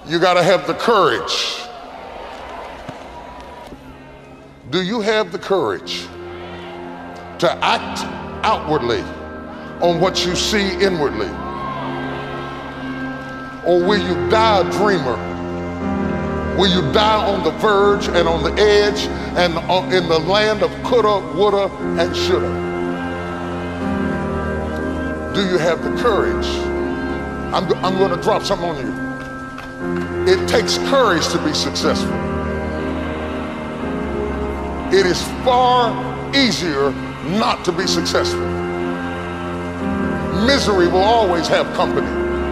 You got to have the courage. Do you have the courage to act outwardly on what you see inwardly? Or will you die a dreamer? Will you die on the verge and on the edge and in the land of coulda, woulda, and shoulda? Do you have the courage? I'm going to drop something on you. It takes courage to be successful. It is far easier not to be successful. Misery will always have company.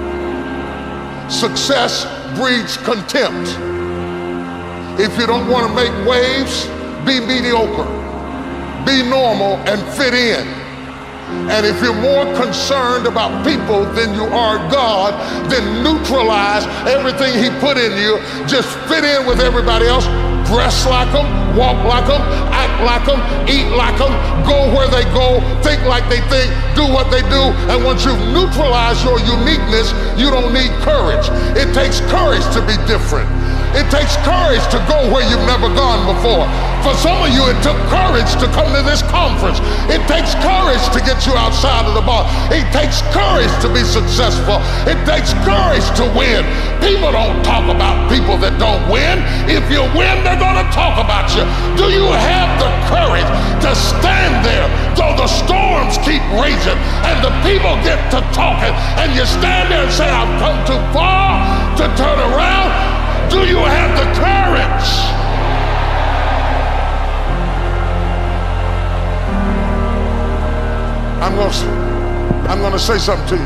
Success breeds contempt. If you don't want to make waves, be mediocre. Be normal and fit in. And if you're more concerned about people than you are God, then neutralize everything He put in you. Just fit in with everybody else. Dress like them, walk like them, act like them, eat like them, go where they go, think like they think, do what they do. And once you've neutralized your uniqueness, you don't need courage. It takes courage to be different. It takes courage to go where you've never gone before. For some of you, it took courage to come to this conference. It takes courage to get you outside of the bar. It takes courage to be successful. It takes courage to win. People don't talk about people that don't win. If you win, they're going to talk about you. Do you have the courage to stand there though the storms keep raging and the people get to talking and you stand there and say, I've come too far to turn around? Do you have the courage? I'm going to say something to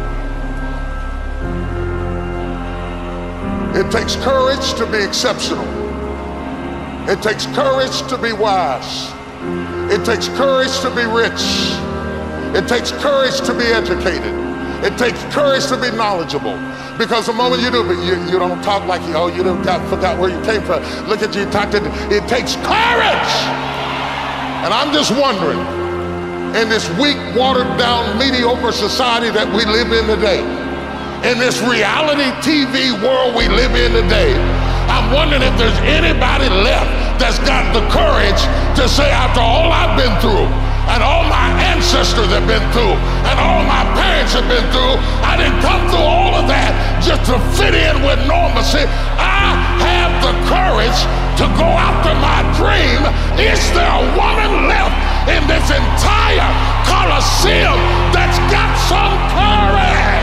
you. It takes courage to be exceptional. It takes courage to be wise. It takes courage to be rich. It takes courage to be educated. It takes courage to be knowledgeable. Because the moment you do, but you don't talk like, oh, you forgot where you came from. Look at you, it takes courage. And I'm just wondering, in this weak, watered down, mediocre society that we live in today, in this reality TV world we live in today, I'm wondering if there's anybody left that's got the courage to say, after all I've been through, and all my ancestors have been through, and all my parents have been through, I didn't come through all of that just to fit in with normalcy. I have the courage to go after my dream. Is there a woman left in this entire Coliseum that's got some courage?